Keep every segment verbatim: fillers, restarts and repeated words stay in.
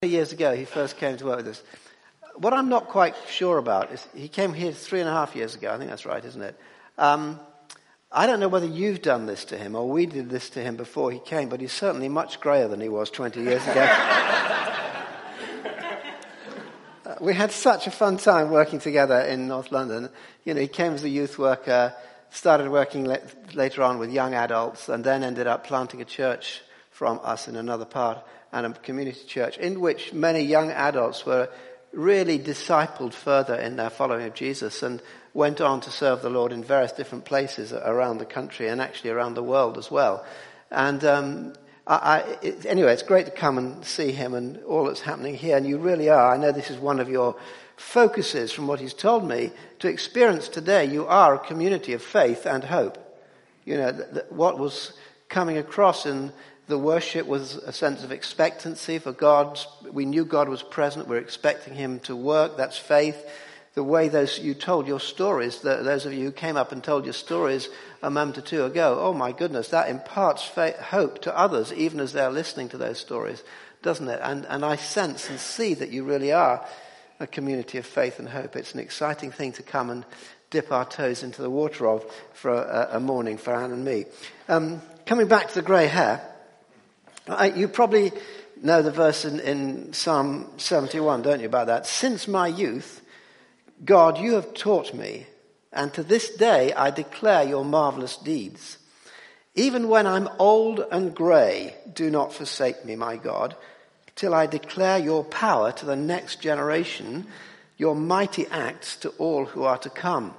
Years ago, he first came to work with us. What I'm not quite sure about is he came here three and a half years ago. I think that's right, isn't it? Um, I don't know whether you've done this to him or we did this to him before he came, but he's certainly much greyer than he was twenty years ago. uh, we had such a fun time working together in North London. You know, he came as a youth worker, started working le- later on with young adults, and then ended up planting a church from us in another part, and a community church in which many young adults were really discipled further in their following of Jesus and went on to serve the Lord in various different places around the country and actually around the world as well. And um, I, I, it, anyway, it's great to come and see him and all that's happening here. And you really are. I know this is one of your focuses from what he's told me to experience today. You are a community of faith and hope. You know, th- th- what was coming across in the worship was a sense of expectancy for God. We knew God was present. We're expecting him to work. That's faith. The way those you told your stories, the, those of you who came up and told your stories a moment or two ago, oh my goodness, that imparts faith, hope to others, even as they're listening to those stories, doesn't it? And, and I sense and see that you really are a community of faith and hope. It's an exciting thing to come and dip our toes into the water of for a, a morning for Anne and me. Um, coming back to the grey hair, I, you probably know the verse in, in Psalm seventy-one, don't you, about that? Since my youth, God, you have taught me, and to this day I declare your marvelous deeds. Even when I'm old and grey, do not forsake me, my God, till I declare your power to the next generation, your mighty acts to all who are to come.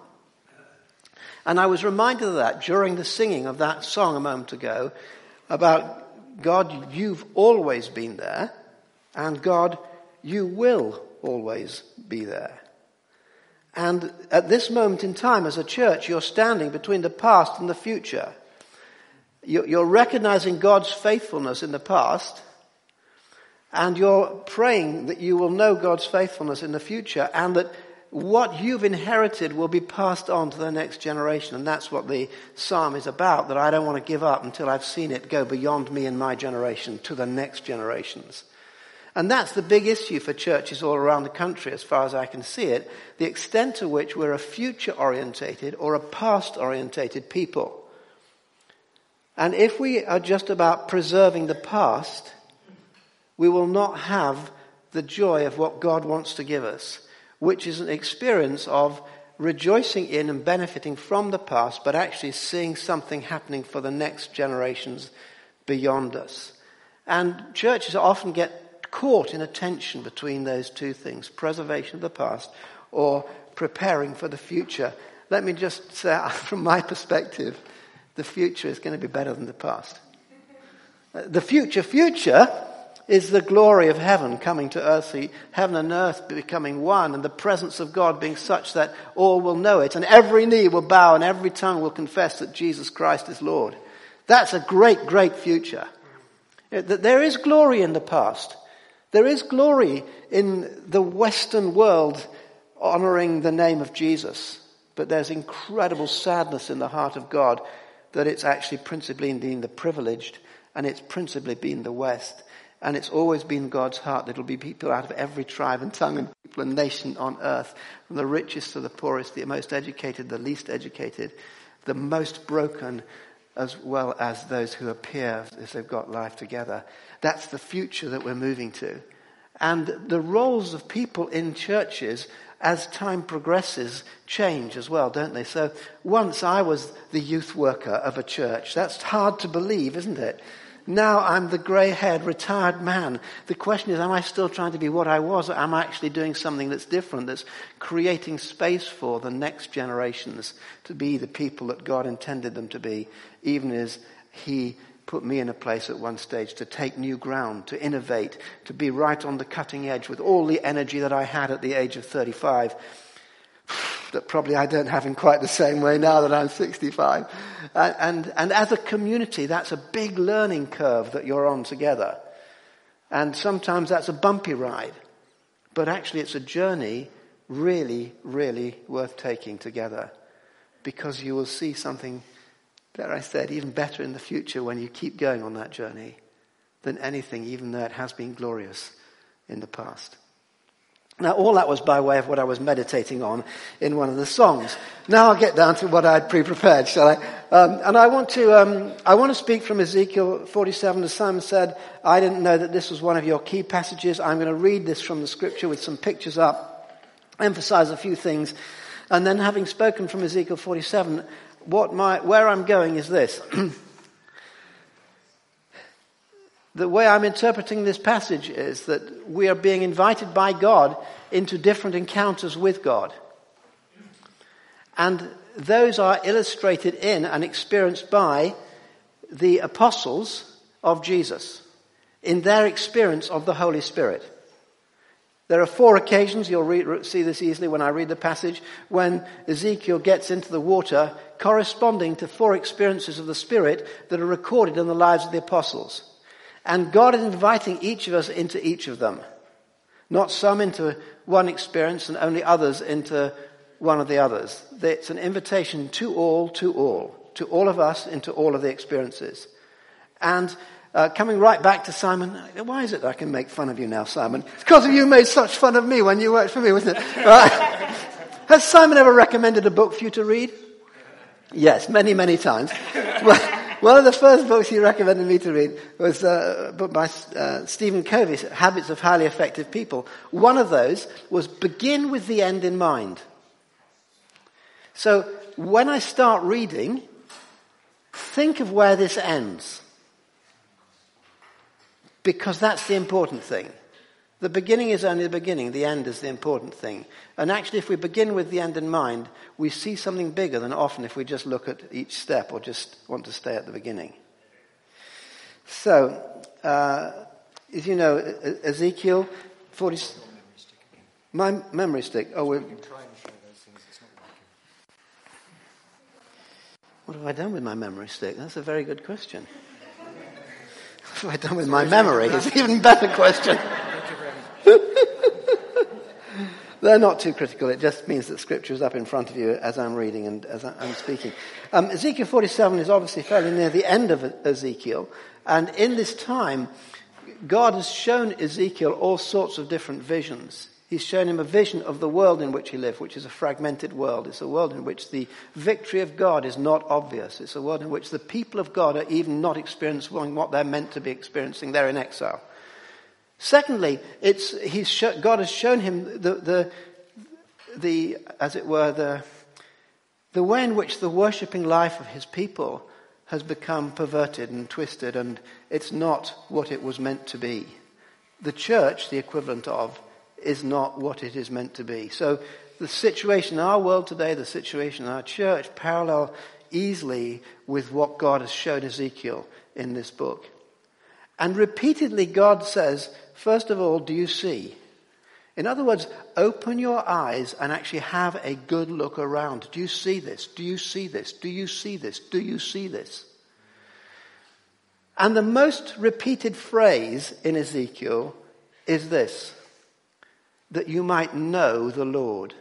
And I was reminded of that during the singing of that song a moment ago about God, you've always been there, and God, you will always be there. And at this moment in time, as a church, you're standing between the past and the future. You're recognizing God's faithfulness in the past, and you're praying that you will know God's faithfulness in the future, and that what you've inherited will be passed on to the next generation. And that's what the psalm is about, that I don't want to give up until I've seen it go beyond me and my generation to the next generations. And that's the big issue for churches all around the country, as far as I can see it, the extent to which we're a future-orientated or a past-orientated people. And if we are just about preserving the past, we will not have the joy of what God wants to give us, which is an experience of rejoicing in and benefiting from the past, but actually seeing something happening for the next generations beyond us. And churches often get caught in a tension between those two things, preservation of the past or preparing for the future. Let me just say, from my perspective, the future is going to be better than the past. The future, future is the glory of heaven coming to earth, heaven and earth becoming one, and the presence of God being such that all will know it, and every knee will bow and every tongue will confess that Jesus Christ is Lord. That's a great, great future. There is glory in the past. There is glory in the Western world honoring the name of Jesus, but there's incredible sadness in the heart of God that it's actually principally been the privileged, and it's principally been the West. And it's always been God's heart that it'll be people out of every tribe and tongue and people and nation on earth, from the richest to the poorest, the most educated, the least educated, the most broken, as well as those who appear as they've got life together. That's the future that we're moving to. And the roles of people in churches, as time progresses, change as well, don't they? So once I was the youth worker of a church. That's hard to believe, isn't it? Now I'm the grey-haired, retired man. The question is, am I still trying to be what I was, or am I actually doing something that's different, that's creating space for the next generations to be the people that God intended them to be, even as he put me in a place at one stage to take new ground, to innovate, to be right on the cutting edge with all the energy that I had at the age of thirty-five. That probably I don't have in quite the same way now that I'm sixty-five. And, and, and as a community, that's a big learning curve that you're on together. And sometimes that's a bumpy ride. But actually it's a journey really, really worth taking together. Because you will see something, dare I said, even better in the future when you keep going on that journey than anything, even though it has been glorious in the past. Now, all that was by way of what I was meditating on in one of the songs. Now I'll get down to what I had pre-prepared, shall I? Um, and I want to um, I want to speak from Ezekiel forty-seven. As Simon said, I didn't know that this was one of your key passages. I'm going to read this from the scripture with some pictures up, emphasize a few things, and then having spoken from Ezekiel forty-seven, what my where I'm going is this. The way I'm interpreting this passage is that we are being invited by God into different encounters with God. And those are illustrated in and experienced by the apostles of Jesus in their experience of the Holy Spirit. There are four occasions, you'll read, see this easily when I read the passage, when Ezekiel gets into the water corresponding to four experiences of the Spirit that are recorded in the lives of the apostles. And God is inviting each of us into each of them. Not some into one experience and only others into one of the others. It's an invitation to all, to all. To all of us into all of the experiences. And uh, coming right back to Simon, why is it that I can make fun of you now, Simon? It's because you made such fun of me when you worked for me, wasn't it? Right. Has Simon ever recommended a book for you to read? Yes, many, many times. Well, one of the first books he recommended me to read was uh, a book by uh, Stephen Covey, Habits of Highly Effective People. One of those was Begin with the End in Mind. So when I start reading, think of where this ends. Because that's the important thing. The beginning is only the beginning, the end is the important thing. And actually, if we begin with the end in mind, we see something bigger than often if we just look at each step or just want to stay at the beginning. So, uh, as you know, Ezekiel forty... My memory stick. Oh, we're... What have I done with my memory stick? That's a very good question. What have I done with my memory? It's an even better question. They're not too critical. It just means that Scripture is up in front of you as I'm reading and as I'm speaking. Um, Ezekiel forty-seven is obviously fairly near the end of Ezekiel. And in this time, God has shown Ezekiel all sorts of different visions. He's shown him a vision of the world in which he lived, which is a fragmented world. It's a world in which the victory of God is not obvious. It's a world in which the people of God are even not experiencing what they're meant to be experiencing. They're in exile. Secondly, it's he's show, God has shown him the, the, the, as it were, the, the way in which the worshipping life of his people has become perverted and twisted, and it's not what it was meant to be. The church, the equivalent of, is not what it is meant to be. So the situation in our world today, the situation in our church, parallel easily with what God has shown Ezekiel in this book. And repeatedly God says, first of all, do you see? In other words, open your eyes and actually have a good look around. Do you see this? Do you see this? Do you see this? Do you see this? And the most repeated phrase in Ezekiel is this: that you might know the Lord.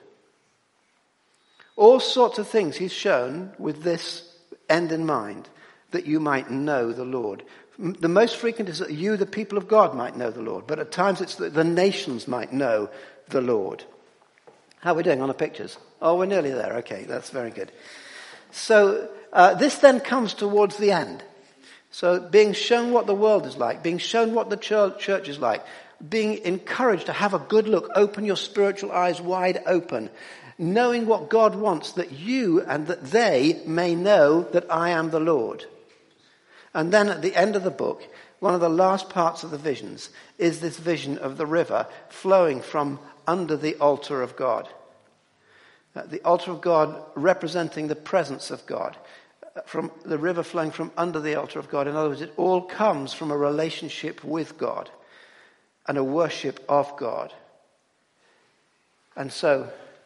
All sorts of things he's shown with this end in mind, that you might know the Lord. The most frequent is that you, the people of God, might know the Lord. But at times it's that the nations might know the Lord. How are we doing on the pictures? Oh, we're nearly there. Okay, that's very good. So uh, this then comes towards the end. So being shown what the world is like, being shown what the church is like, being encouraged to have a good look, open your spiritual eyes wide open, knowing what God wants, that you and that they may know that I am the Lord. And then at the end of the book, one of the last parts of the visions is this vision of the river flowing from under the altar of God. Uh, the altar of God representing the presence of God. Uh, from the river flowing from under the altar of God. In other words, it all comes from a relationship with God and a worship of God. And so,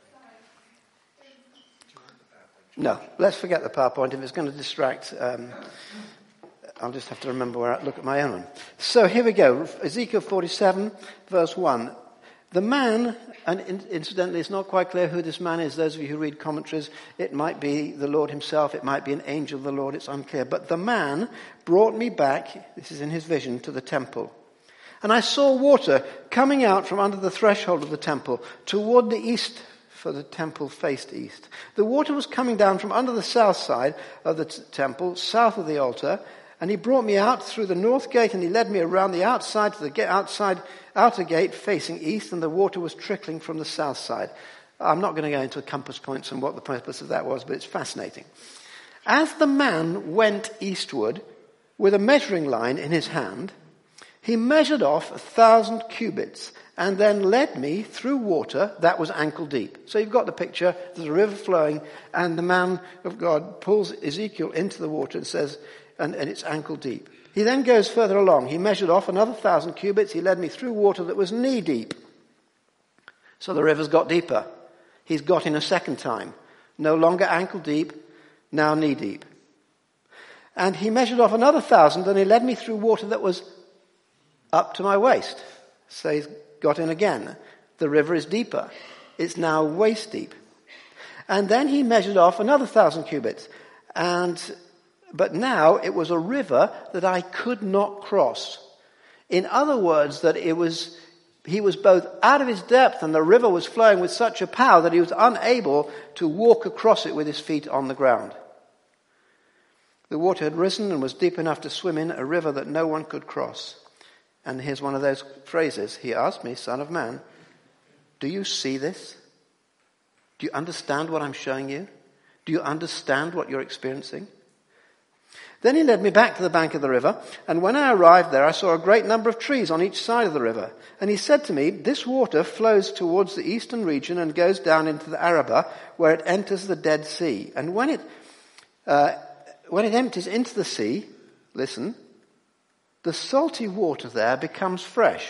no, let's forget the PowerPoint if it's going to distract. Um, I'll just have to remember where I look at my own one. So here we go. Ezekiel forty-seven, verse one. The man, and incidentally it's not quite clear who this man is. Those of you who read commentaries, it might be the Lord himself, it might be an angel of the Lord, it's unclear. But the man brought me back, this is in his vision, to the temple. And I saw water coming out from under the threshold of the temple toward the east, for the temple faced east. The water was coming down from under the south side of the t- temple, south of the altar, and he brought me out through the north gate, and he led me around the outside to the ga- outside outer gate facing east, and the water was trickling from the south side. I'm not going to go into compass points and what the purpose of that was, but it's fascinating. As the man went eastward with a measuring line in his hand, he measured off a thousand cubits and then led me through water that was ankle deep. So you've got the picture. There's a river flowing, and the man of God pulls Ezekiel into the water and says, and, and it's ankle deep. He then goes further along. He measured off another thousand cubits. He led me through water that was knee deep. So the river's got deeper. He's got in a second time. No longer ankle deep, now knee deep. And he measured off another thousand, and he led me through water that was up to my waist. So he's got in again. The river is deeper. It's now waist deep. And then he measured off another thousand cubits. And, but now it was a river that I could not cross. In other words, that it was, he was both out of his depth, and the river was flowing with such a power that he was unable to walk across it with his feet on the ground. The water had risen and was deep enough to swim in, a river that no one could cross. And here's one of those phrases. He asked me, Son of man, do you see this? Do you understand what I'm showing you? Do you understand what you're experiencing? Then he led me back to the bank of the river, and when I arrived there, I saw a great number of trees on each side of the river. And he said to me, this water flows towards the eastern region and goes down into the Arabah, where it enters the Dead Sea. And when it, uh, when it empties into the sea, listen, the salty water there becomes fresh.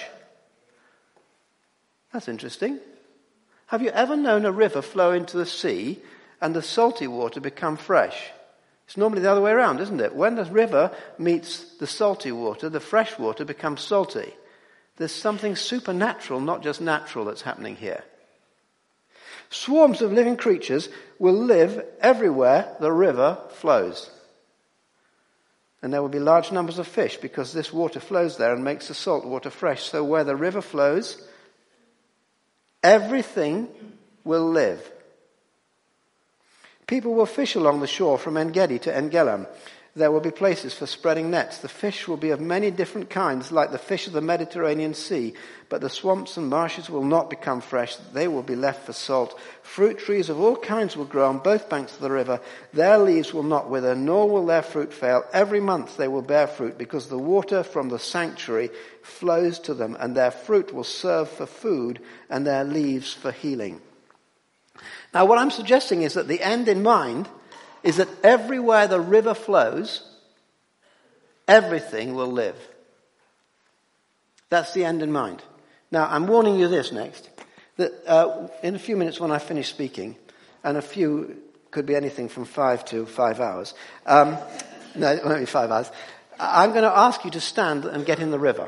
That's interesting. Have you ever known a river flow into the sea and the salty water become fresh? It's normally the other way around, isn't it? When the river meets the salty water, the fresh water becomes salty. There's something supernatural, not just natural, that's happening here. Swarms of living creatures will live everywhere the river flows. And there will be large numbers of fish because this water flows there and makes the salt water fresh. So where the river flows, everything will live. People will fish along the shore from En-Gedi to En-Gelam. There will be places for spreading nets. The fish will be of many different kinds, like the fish of the Mediterranean Sea. But the swamps and marshes will not become fresh. They will be left for salt. Fruit trees of all kinds will grow on both banks of the river. Their leaves will not wither, nor will their fruit fail. Every month they will bear fruit, because the water from the sanctuary flows to them, and their fruit will serve for food, and their leaves for healing. Now, what I'm suggesting is that the end in mind is that everywhere the river flows, everything will live. That's the end in mind. Now, I'm warning you this next, that uh, in a few minutes when I finish speaking, and a few could be anything from five to five hours, um, no, it won't be five hours, I'm going to ask you to stand and get in the river.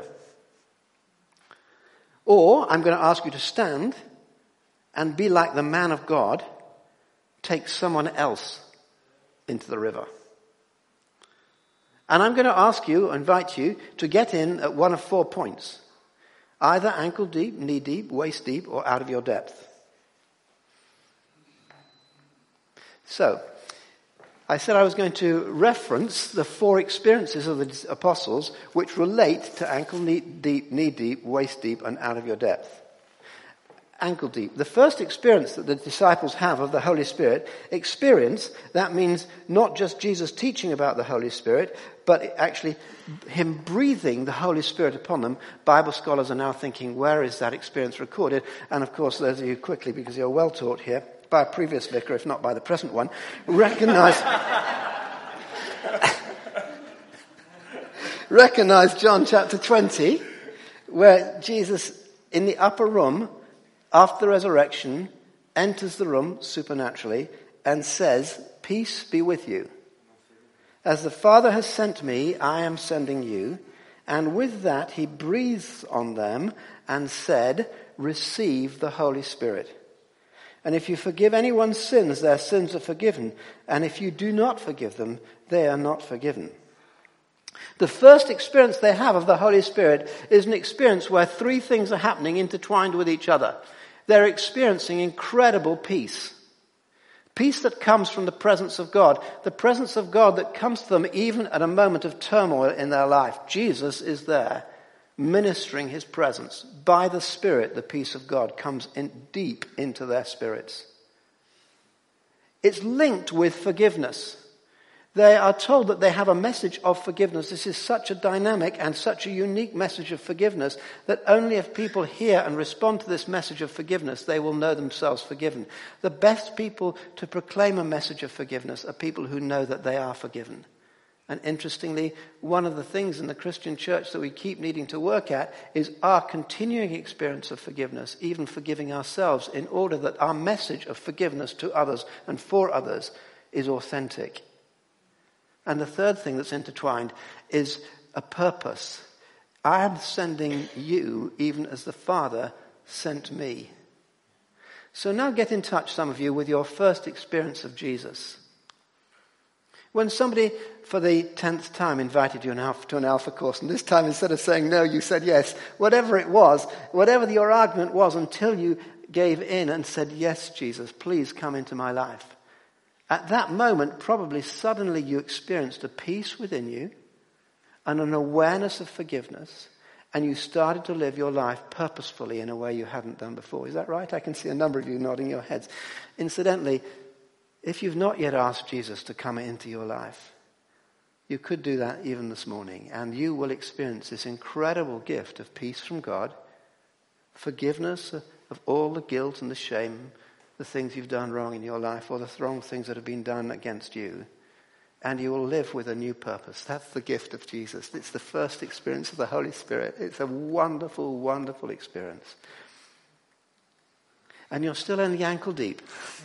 Or I'm going to ask you to stand and be like the man of God, take someone else into the river. And I'm going to ask you, invite you, to get in at one of four points. Either ankle deep, knee deep, waist deep, or out of your depth. So, I said I was going to reference the four experiences of the apostles which relate to ankle knee deep, knee deep, waist deep, and out of your depth. Ankle deep. The first experience that the disciples have of the Holy Spirit, experience, that means not just Jesus teaching about the Holy Spirit, but actually him breathing the Holy Spirit upon them. Bible scholars are now thinking, where is that experience recorded? And of course, those of you quickly, because you're well taught here, by a previous vicar, if not by the present one, recognize, recognize John chapter twenty, where Jesus, in the upper room, after the resurrection, enters the room supernaturally and says, peace be with you. As the Father has sent me, I am sending you. And with that, he breathes on them and said, receive the Holy Spirit. And if you forgive anyone's sins, their sins are forgiven. And if you do not forgive them, they are not forgiven. The first experience they have of the Holy Spirit is an experience where three things are happening intertwined with each other. They're experiencing incredible peace. Peace that comes from the presence of God. The presence of God that comes to them even at a moment of turmoil in their life. Jesus is there, ministering his presence. By the Spirit, the peace of God comes in deep into their spirits. It's linked with forgiveness. They are told that they have a message of forgiveness. This is such a dynamic and such a unique message of forgiveness that only if people hear and respond to this message of forgiveness, they will know themselves forgiven. The best people to proclaim a message of forgiveness are people who know that they are forgiven. And interestingly, one of the things in the Christian church that we keep needing to work at is our continuing experience of forgiveness, even forgiving ourselves, in order that our message of forgiveness to others and for others is authentic. And the third thing that's intertwined is a purpose. I am sending you even as the Father sent me. So now get in touch, some of you, with your first experience of Jesus. When somebody, for the tenth time, invited you to an Alpha course, and this time instead of saying no, you said yes, whatever it was, whatever your argument was, until you gave in and said, yes, Jesus, please come into my life. At that moment, probably suddenly you experienced a peace within you and an awareness of forgiveness, and you started to live your life purposefully in a way you hadn't done before. Is that right? I can see a number of you nodding your heads. Incidentally, if you've not yet asked Jesus to come into your life, you could do that even this morning, and you will experience this incredible gift of peace from God, forgiveness of all the guilt and the shame, the things you've done wrong in your life, or the wrong things that have been done against you. And you will live with a new purpose. That's the gift of Jesus. It's the first experience of the Holy Spirit. It's a wonderful, wonderful experience. And you're still only ankle deep.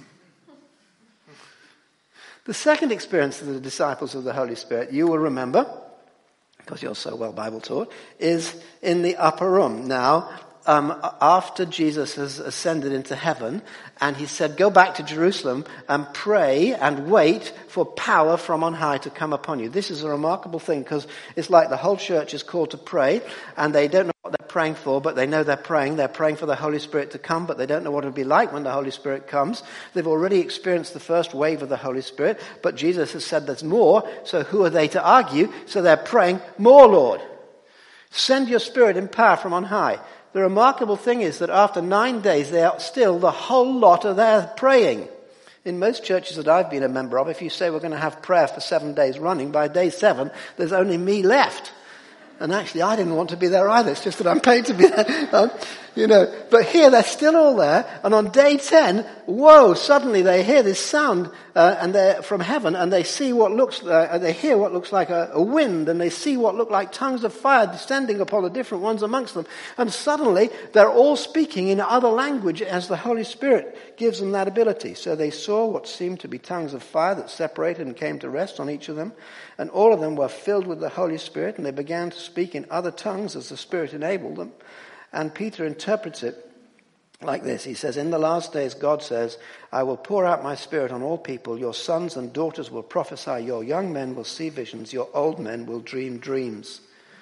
The second experience of the disciples of the Holy Spirit, you will remember, because you're so well Bible taught, is in the upper room. Now, Um, after Jesus has ascended into heaven, and he said, go back to Jerusalem and pray and wait for power from on high to come upon you. This is a remarkable thing, because it's like the whole church is called to pray, and they don't know what they're praying for, but they know they're praying. They're praying for the Holy Spirit to come, but they don't know what it'll be like when the Holy Spirit comes. They've already experienced the first wave of the Holy Spirit, but Jesus has said there's more, so who are they to argue? So they're praying, more, Lord. Send your Spirit in power from on high. The remarkable thing is that after nine days, they are still, the whole lot are there praying. In most churches that I've been a member of, if you say we're going to have prayer for seven days running, by day seven, there's only me left. And actually, I didn't want to be there either. It's just that I'm paid to be there. Um, you know, but here they're still all there. And on day ten, whoa, suddenly they hear this sound uh, and they're from heaven, and they see what looks, uh, they hear what looks like a, a wind, and they see what look like tongues of fire descending upon the different ones amongst them. And suddenly they're all speaking in other language as the Holy Spirit gives them that ability. So they saw what seemed to be tongues of fire that separated and came to rest on each of them. And all of them were filled with the Holy Spirit, and they began to speak in other tongues as the Spirit enabled them. And Peter interprets it like this. He says, in the last days, God says, I will pour out my Spirit on all people. Your sons and daughters will prophesy. Your young men will see visions. Your old men will dream dreams.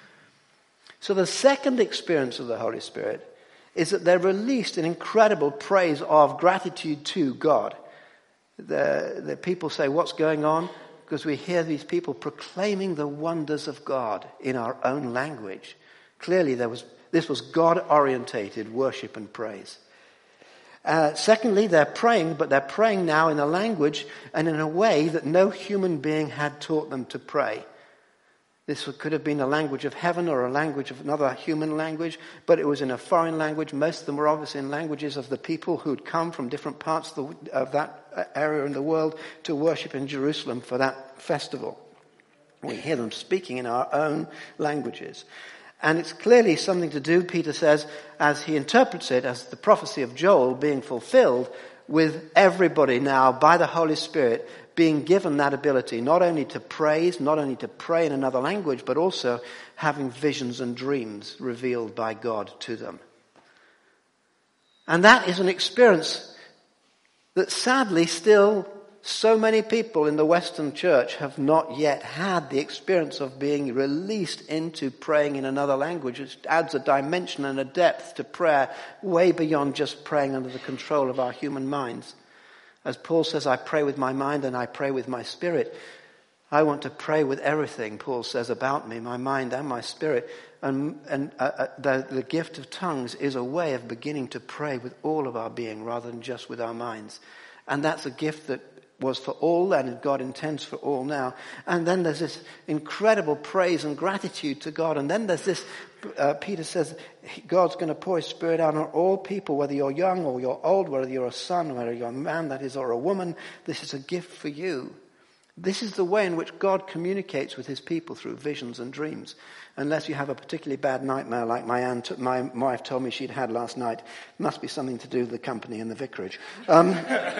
So the second experience of the Holy Spirit is that they're released in incredible praise of gratitude to God. The, the people say, what's going on? Because we hear these people proclaiming the wonders of God in our own language. Clearly, there was this was God-orientated worship and praise. Uh, secondly, they're praying, but they're praying now in a language and in a way that no human being had taught them to pray. This could have been a language of heaven or a language of another human language, but it was in a foreign language. Most of them were obviously in languages of the people who'd come from different parts of, the, of that area in the world to worship in Jerusalem for that festival. We hear them speaking in our own languages. And it's clearly something to do, Peter says, as he interprets it, as the prophecy of Joel being fulfilled, with everybody now, by the Holy Spirit, being given that ability, not only to praise, not only to pray in another language, but also having visions and dreams revealed by God to them. And that is an experience that sadly still so many people in the Western church have not yet had the experience of being released into praying in another language. It adds a dimension and a depth to prayer way beyond just praying under the control of our human minds. As Paul says, I pray with my mind and I pray with my spirit. I want to pray with everything, Paul says, about me, my mind and my spirit. And, and uh, uh, the, the gift of tongues is a way of beginning to pray with all of our being rather than just with our minds. And that's a gift that was for all then, and God intends for all now. And then there's this incredible praise and gratitude to God. And then there's this, uh, Peter says, God's going to pour his Spirit out on all people, whether you're young or you're old, whether you're a son, whether you're a man, that is, or a woman. This is a gift for you. This is the way in which God communicates with his people through visions and dreams. Unless you have a particularly bad nightmare like my aunt, my wife told me she'd had last night. It must be something to do with the company and the vicarage. Um,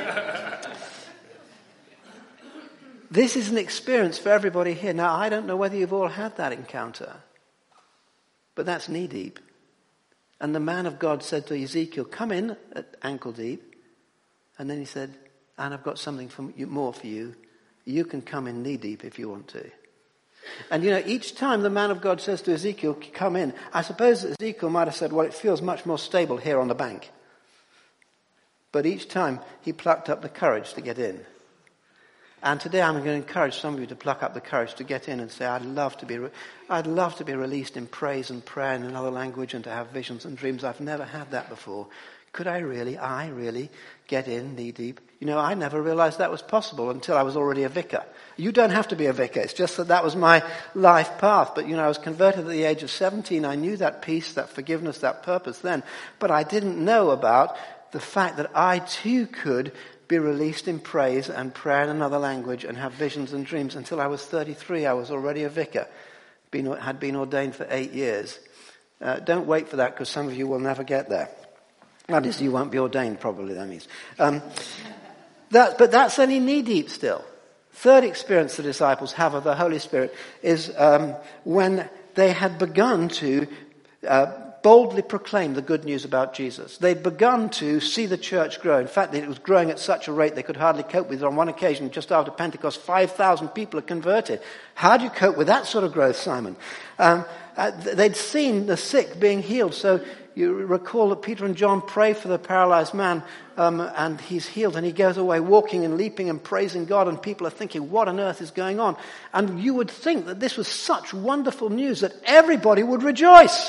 this is an experience for everybody here. Now, I don't know whether you've all had that encounter, but that's knee deep. And the man of God said to Ezekiel, come in at ankle deep. And then he said, and I've got something for you, more for you. You can come in knee deep if you want to. And you know, each time the man of God says to Ezekiel, come in, I suppose Ezekiel might have said, well, it feels much more stable here on the bank. But each time he plucked up the courage to get in. And today I'm going to encourage some of you to pluck up the courage to get in and say, I'd love to be, re- I'd love to be released in praise and prayer in another language and to have visions and dreams. I've never had that before. Could I really, I really get in knee deep? You know, I never realized that was possible until I was already a vicar. You don't have to be a vicar. It's just that that was my life path. But, you know, I was converted at the age of seventeen. I knew that peace, that forgiveness, that purpose then. But I didn't know about the fact that I too could be released in praise and prayer in another language and have visions and dreams. Until I was thirty-three, I was already a vicar. Been, had been ordained for eight years. Uh, don't wait for that because some of you will never get there. That is, you won't be ordained, probably, that means. Um, that, but that's only knee-deep still. Third experience the disciples have of the Holy Spirit is um, when they had begun to uh, boldly proclaim the good news about Jesus. They'd begun to see the church grow. In fact, it was growing at such a rate they could hardly cope with it. On one occasion, just after Pentecost, five thousand people are converted. How do you cope with that sort of growth, Simon? Um, uh, they'd seen the sick being healed, so you recall that Peter and John pray for the paralyzed man, um, and he's healed, and he goes away walking and leaping and praising God, and people are thinking, what on earth is going on? And you would think that this was such wonderful news that everybody would rejoice.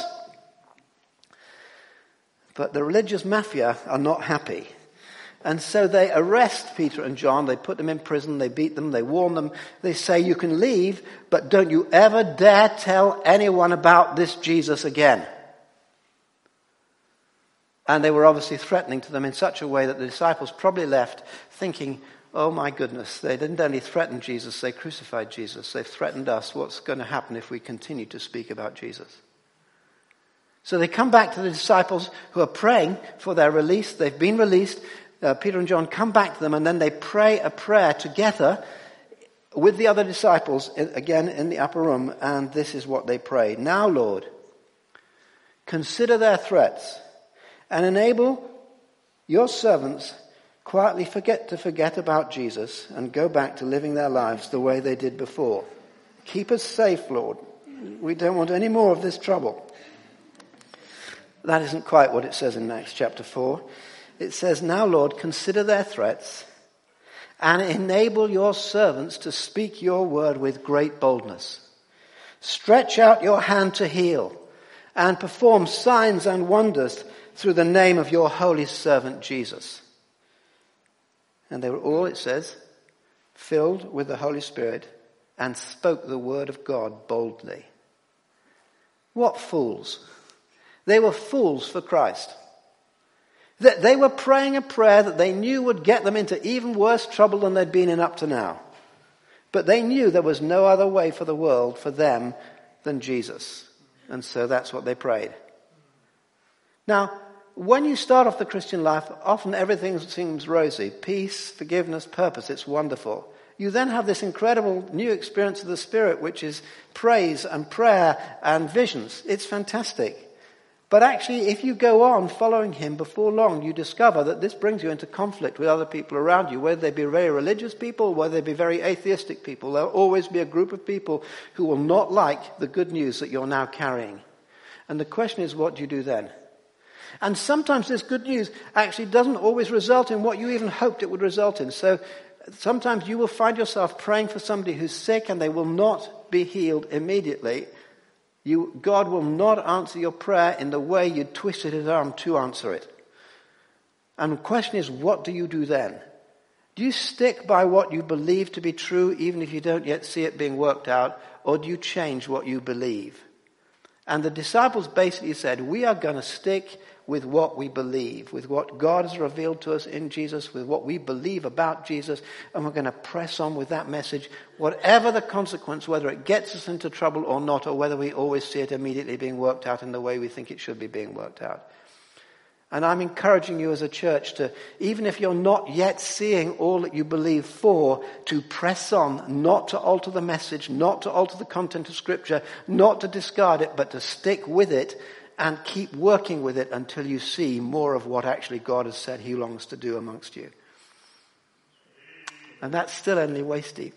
But the religious mafia are not happy. And so they arrest Peter and John, they put them in prison, they beat them, they warn them, they say, you can leave, but don't you ever dare tell anyone about this Jesus again. And they were obviously threatening to them in such a way that the disciples probably left thinking, oh my goodness, they didn't only threaten Jesus, they crucified Jesus. They've threatened us. What's going to happen if we continue to speak about Jesus? So they come back to the disciples who are praying for their release. They've been released. Uh, Peter and John come back to them, and then they pray a prayer together with the other disciples, again in the upper room. And this is what they pray. Now, Lord, consider their threats and enable your servants quietly forget to forget about Jesus and go back to living their lives the way they did before. Keep us safe, Lord. We don't want any more of this trouble. That isn't quite what it says in Acts chapter four. It says, now, Lord, consider their threats and enable your servants to speak your word with great boldness. Stretch out your hand to heal and perform signs and wonders through the name of your holy servant Jesus. And they were all, it says, filled with the Holy Spirit and spoke the word of God boldly. What fools! They were fools for Christ. They were praying a prayer that they knew would get them into even worse trouble than they'd been in up to now. But they knew there was no other way for the world, for them, than Jesus. And so that's what they prayed. Now, when you start off the Christian life, often everything seems rosy. Peace, forgiveness, purpose. It's wonderful. You then have this incredible new experience of the Spirit, which is praise and prayer and visions. It's fantastic. But actually, if you go on following him, before long, you discover that this brings you into conflict with other people around you, whether they be very religious people, whether they be very atheistic people. There'll always be a group of people who will not like the good news that you're now carrying. And the question is, what do you do then? And sometimes this good news actually doesn't always result in what you even hoped it would result in. So sometimes you will find yourself praying for somebody who's sick and they will not be healed immediately. You, God will not answer your prayer in the way you twisted his arm to answer it. And the question is, what do you do then? Do you stick by what you believe to be true even if you don't yet see it being worked out? Or do you change what you believe? And the disciples basically said, we are going to stick with what we believe, with what God has revealed to us in Jesus, with what we believe about Jesus, and we're going to press on with that message, whatever the consequence, whether it gets us into trouble or not, or whether we always see it immediately being worked out in the way we think it should be being worked out. And I'm encouraging you as a church to, even if you're not yet seeing all that you believe for, to press on, not to alter the message, not to alter the content of Scripture, not to discard it, but to stick with it and keep working with it until you see more of what actually God has said he longs to do amongst you. And that's still only waist deep.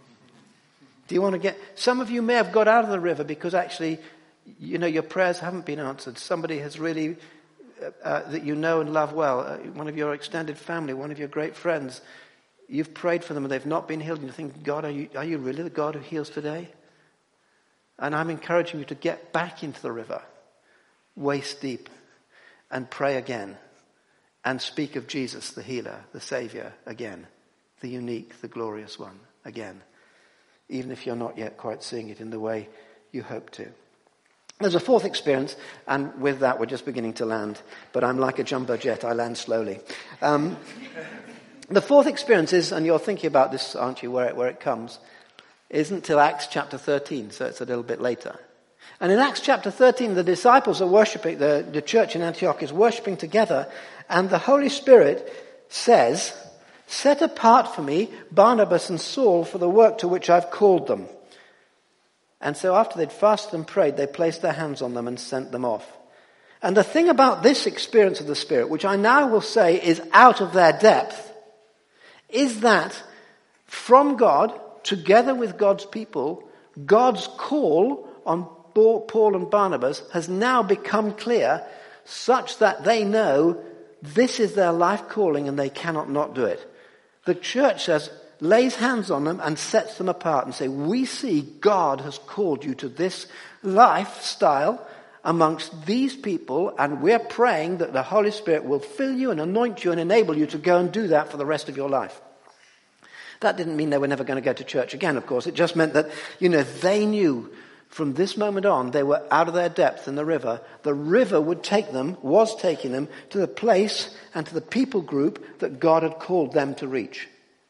Do you want to get... Some of you may have got out of the river because actually, you know, your prayers haven't been answered. Somebody has really... Uh, that you know and love well, uh, one of your extended family, one of your great friends, you've prayed for them and they've not been healed, and you think, God, are you, are you really the God who heals today? And I'm encouraging you to get back into the river, waist deep, and pray again, and speak of Jesus, the healer, the Saviour, again, the unique, the glorious one, again, even if you're not yet quite seeing it in the way you hope to. There's a fourth experience, and with that we're just beginning to land, but I'm like a jumbo jet, I land slowly. Um, the fourth experience is, and you're thinking about this, aren't you, where it, where it comes, isn't till Acts chapter thirteen, so it's a little bit later. And in Acts chapter thirteen, the disciples are worshipping, the, the church in Antioch is worshipping together, and the Holy Spirit says, set apart for me Barnabas and Saul for the work to which I've called them. And so after they'd fasted and prayed, they placed their hands on them and sent them off. And the thing about this experience of the Spirit, which I now will say is out of their depth, is that from God, together with God's people, God's call on Paul and Barnabas has now become clear, such that they know this is their life calling and they cannot not do it. The church says, lays hands on them and sets them apart and say, we see God has called you to this lifestyle amongst these people, and we're praying that the Holy Spirit will fill you and anoint you and enable you to go and do that for the rest of your life. That didn't mean they were never going to go to church again, of course. It just meant that, you know, they knew from this moment on they were out of their depth in the river. The river would take them, was taking them to the place and to the people group that God had called them to reach.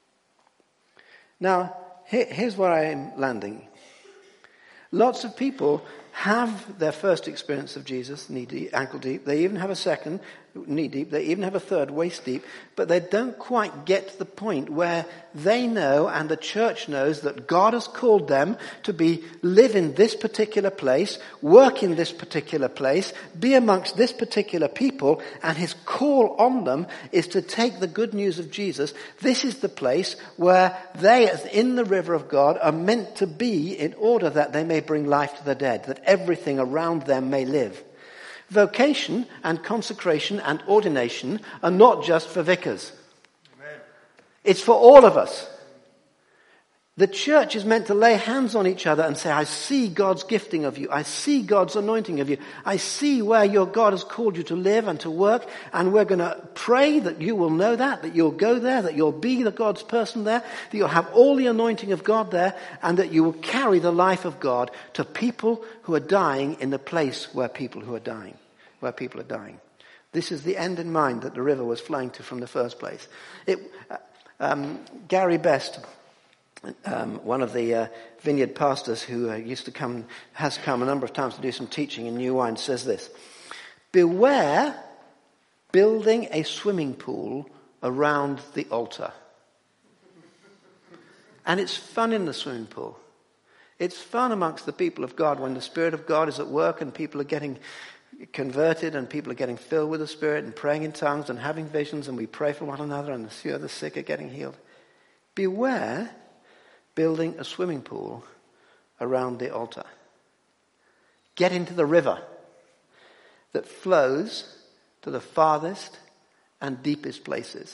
Now, here's where I am landing. Lots of people have their first experience of Jesus knee deep, ankle deep. They even have a second knee deep. They even have a third waist deep. But they don't quite get to the point where they know and the church knows that God has called them to be live in this particular place, work in this particular place, be amongst this particular people, and his call on them is to take the good news of Jesus. This is the place where they, as in the river of God, are meant to be in order that they may bring life to the dead, that everything around them may live. Vocation and consecration and ordination are not just for vicars. Amen. It's for all of us. The church is meant to lay hands on each other and say, I see God's gifting of you. I see God's anointing of you. I see where your God has called you to live and to work. And we're going to pray that you will know that, that you'll go there, that you'll be the God's person there, that you'll have all the anointing of God there, and that you will carry the life of God to people who are dying in the place where people who are dying, where people are dying. This is the end in mind that the river was flowing to from the first place. It, um, Gary Best, Um, one of the uh, vineyard pastors who uh, used to come, has come a number of times to do some teaching in New Wine, says this: beware building a swimming pool around the altar. And it's fun in the swimming pool. It's fun amongst the people of God when the Spirit of God is at work and people are getting converted and people are getting filled with the Spirit and praying in tongues and having visions, and we pray for one another and the the sick are getting healed. Beware building a swimming pool around the altar. Get into the river that flows to the farthest and deepest places.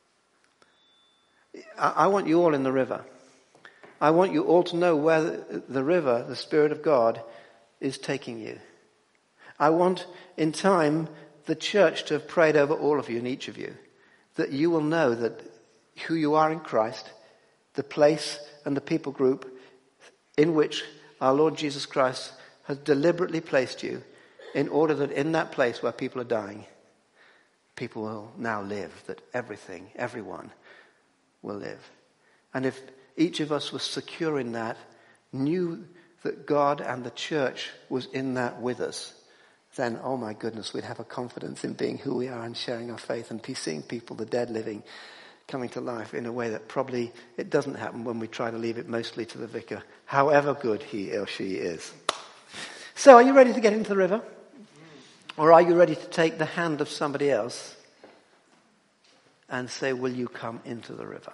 I, I want you all in the river. I want you all to know where the, the river, the Spirit of God, is taking you. I want, in time, the church to have prayed over all of you and each of you, that you will know that who you are in Christ, the place and the people group in which our Lord Jesus Christ has deliberately placed you, in order that in that place where people are dying, people will now live, that everything, everyone will live. And if each of us was secure in that, knew that God and the church was in that with us, then, oh my goodness, we'd have a confidence in being who we are and sharing our faith and seeing people, the dead living, coming to life in a way that probably it doesn't happen when we try to leave it mostly to the vicar, however good he or she is. So, are you ready to get into the river? Or are you ready to take the hand of somebody else and say, will you come into the river?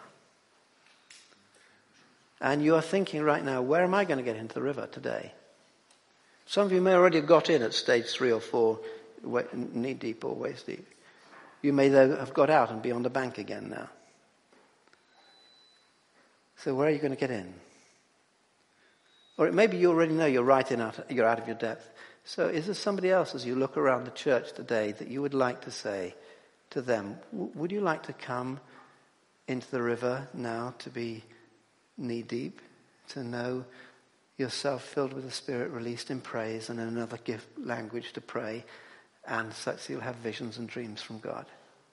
And you are thinking right now, where am I going to get into the river today? Some of you may already have got in at stage three or four, knee deep or waist deep. You may though have got out and be on the bank again now. So where are you going to get in? Or maybe you already know you're right in, out, you're out of your depth. So is there somebody else as you look around the church today that you would like to say to them, would you like to come into the river now to be knee deep, to know yourself filled with the Spirit, released in praise and another gift language to pray, and such you'll have visions and dreams from God?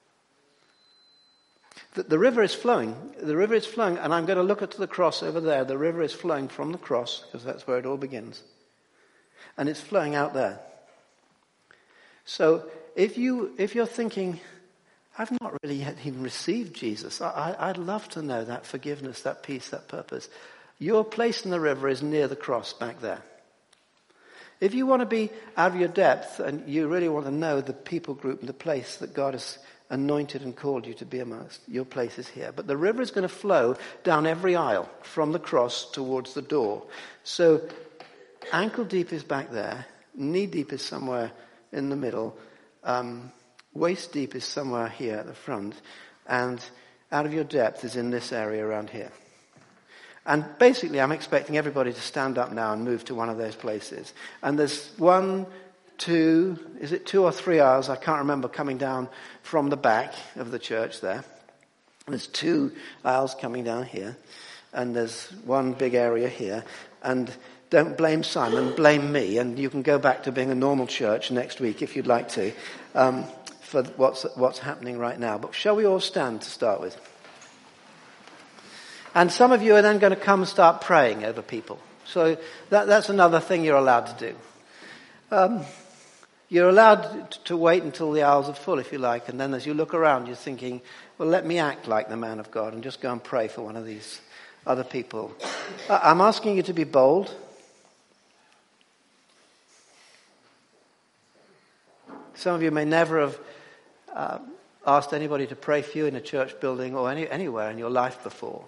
The, the river is flowing. The river is flowing, and I'm going to look at the cross over there. The river is flowing from the cross, because that's where it all begins. And it's flowing out there. So if, you, if you're thinking, I've not really yet even received Jesus, I, I, I'd love to know that forgiveness, that peace, that purpose. Your place in the river is near the cross back there. If you want to be out of your depth and you really want to know the people group and the place that God has anointed and called you to be amongst, your place is here. But the river is going to flow down every aisle from the cross towards the door. So ankle deep is back there. Knee deep is somewhere in the middle. Um, waist deep is somewhere here at the front. And out of your depth is in this area around here. And basically, I'm expecting everybody to stand up now and move to one of those places. And there's one, two, is it two or three aisles? I can't remember, coming down from the back of the church there. There's two aisles coming down here. And there's one big area here. And don't blame Simon, blame me. And you can go back to being a normal church next week if you'd like to, um, for what's, what's happening right now. But shall we all stand to start with? And some of you are then going to come and start praying over people. So that, that's another thing you're allowed to do. Um, you're allowed to wait until the hours are full, if you like. And then as you look around, you're thinking, well, let me act like the man of God and just go and pray for one of these other people. I'm asking you to be bold. Some of you may never have uh, asked anybody to pray for you in a church building or any, anywhere in your life before.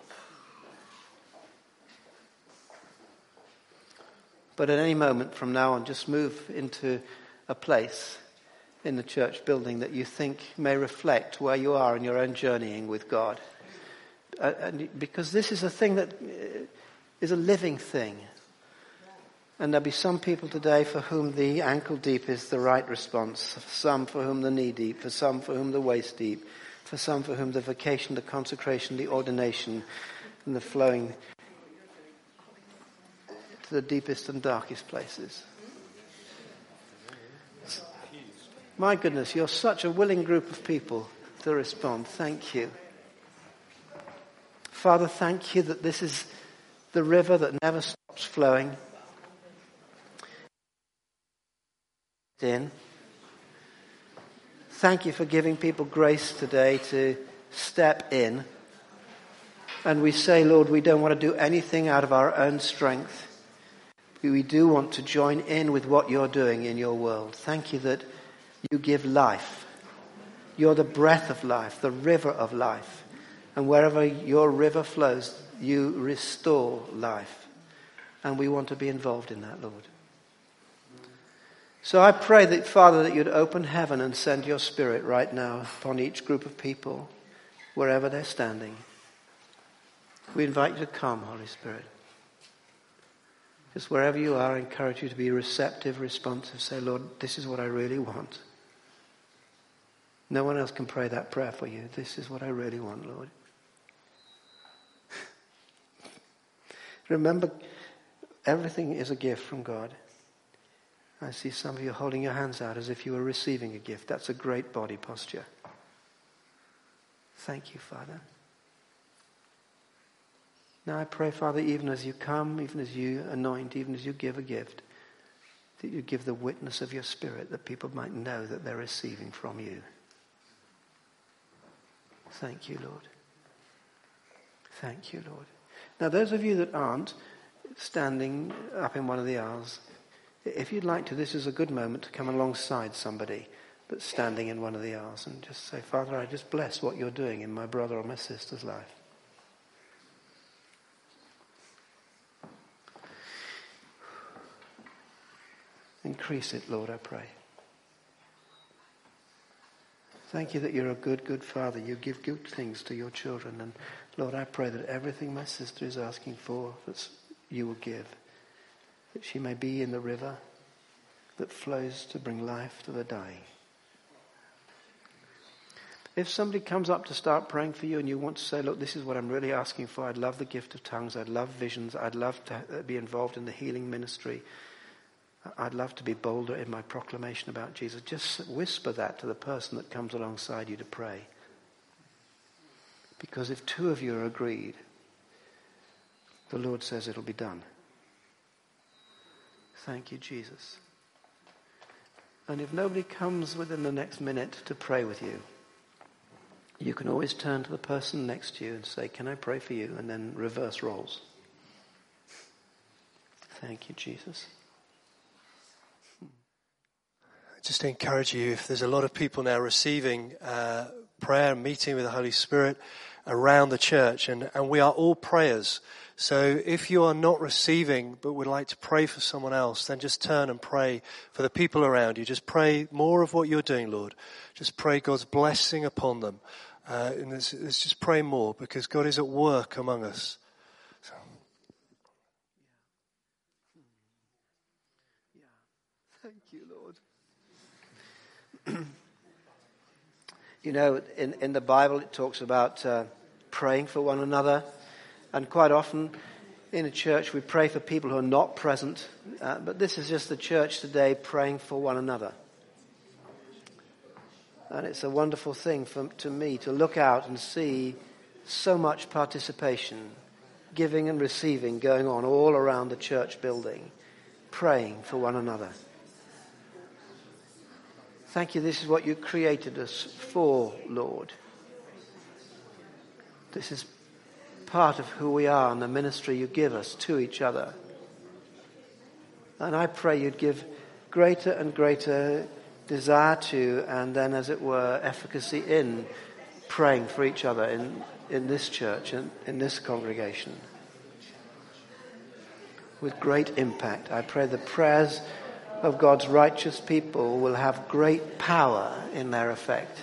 But at any moment from now on, just move into a place in the church building that you think may reflect where you are in your own journeying with God. Uh, and because this is a thing that is a living thing. And there'll be some people today for whom the ankle deep is the right response, for some for whom the knee deep, for some for whom the waist deep, for some for whom the vocation, the consecration, the ordination, and the flowing to the deepest and darkest places. My goodness, you're such a willing group of people to respond. Thank you. Father, thank you that this is the river that never stops flowing. In. Thank you for giving people grace today to step in. And we say, Lord, we don't want to do anything out of our own strength. We do want to join in with what you're doing in your world. Thank you that you give life. You're the breath of life, the river of life. And wherever your river flows, you restore life. And we want to be involved in that, Lord. So I pray that, Father, that you'd open heaven and send your Spirit right now upon each group of people, wherever they're standing. We invite you to come, Holy Spirit. Just wherever you are, I encourage you to be receptive, responsive. Say, Lord, this is what I really want. No one else can pray that prayer for you. This is what I really want, Lord. Remember, everything is a gift from God. I see some of you holding your hands out as if you were receiving a gift. That's a great body posture. Thank you, Father. Now I pray, Father, even as you come, even as you anoint, even as you give a gift, that you give the witness of your Spirit, that people might know that they're receiving from you. Thank you, Lord. Thank you, Lord. Now, those of you that aren't standing up in one of the aisles, if you'd like to, this is a good moment to come alongside somebody that's standing in one of the aisles and just say, Father, I just bless what you're doing in my brother or my sister's life. Increase it, Lord, I pray. Thank you that you're a good, good Father. You give good things to your children. And Lord, I pray that everything my sister is asking for, that you will give. That she may be in the river that flows to bring life to the dying. If somebody comes up to start praying for you and you want to say, look, this is what I'm really asking for. I'd love the gift of tongues. I'd love visions. I'd love to be involved in the healing ministry. I'd love to be bolder in my proclamation about Jesus. Just whisper that to the person that comes alongside you to pray. Because if two of you are agreed, the Lord says it'll be done. Thank you, Jesus. And if nobody comes within the next minute to pray with you, you can always turn to the person next to you and say, can I pray for you? And then reverse roles. Thank you, Jesus. Just to encourage you, if there's a lot of people now receiving uh, prayer and meeting with the Holy Spirit around the church, and, and we are all prayers. So if you are not receiving but would like to pray for someone else, then just turn and pray for the people around you. Just pray more of what you're doing, Lord. Just pray God's blessing upon them. Uh, and let's, let's just pray more, because God is at work among us. So. Thank you, Lord. You know, in, in the Bible it talks about uh, praying for one another. And quite often in a church we pray for people who are not present. Uh, but this is just the church today praying for one another. And it's a wonderful thing for, to me to look out and see so much participation, giving and receiving going on all around the church building, praying for one another. Thank you, this is what you created us for, Lord. This is part of who we are and the ministry you give us to each other. And I pray you'd give greater and greater desire to, and then, as it were, efficacy in praying for each other in, in this church and in this congregation. With great impact, I pray the prayers of God's righteous people will have great power in their effect.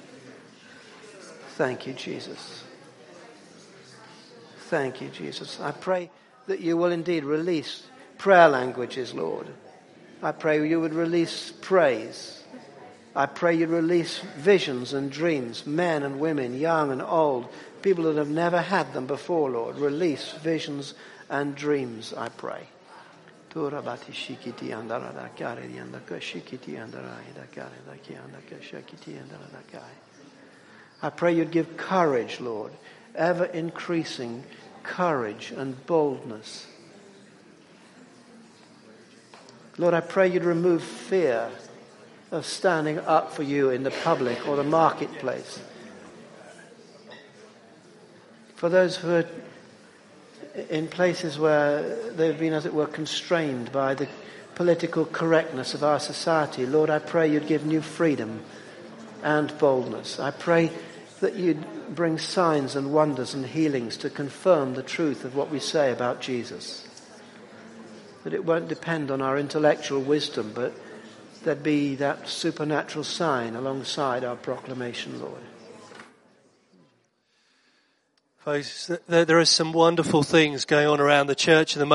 Thank you, Jesus. Thank you, Jesus. I pray that you will indeed release prayer languages, Lord. I pray you would release praise. I pray you'd release visions and dreams, men and women, young and old, people that have never had them before, Lord. Release visions and dreams, I pray. I pray you'd give courage, Lord, ever increasing courage and boldness. Lord, I pray you'd remove fear of standing up for you in the public or the marketplace. For those who are in places where they've been, as it were, constrained by the political correctness of our society. Lord, I pray you'd give new freedom and boldness. I pray that you'd bring signs and wonders and healings to confirm the truth of what we say about Jesus. That it won't depend on our intellectual wisdom, but there'd be that supernatural sign alongside our proclamation, Lord. Folks, there are some wonderful things going on around the church at the moment.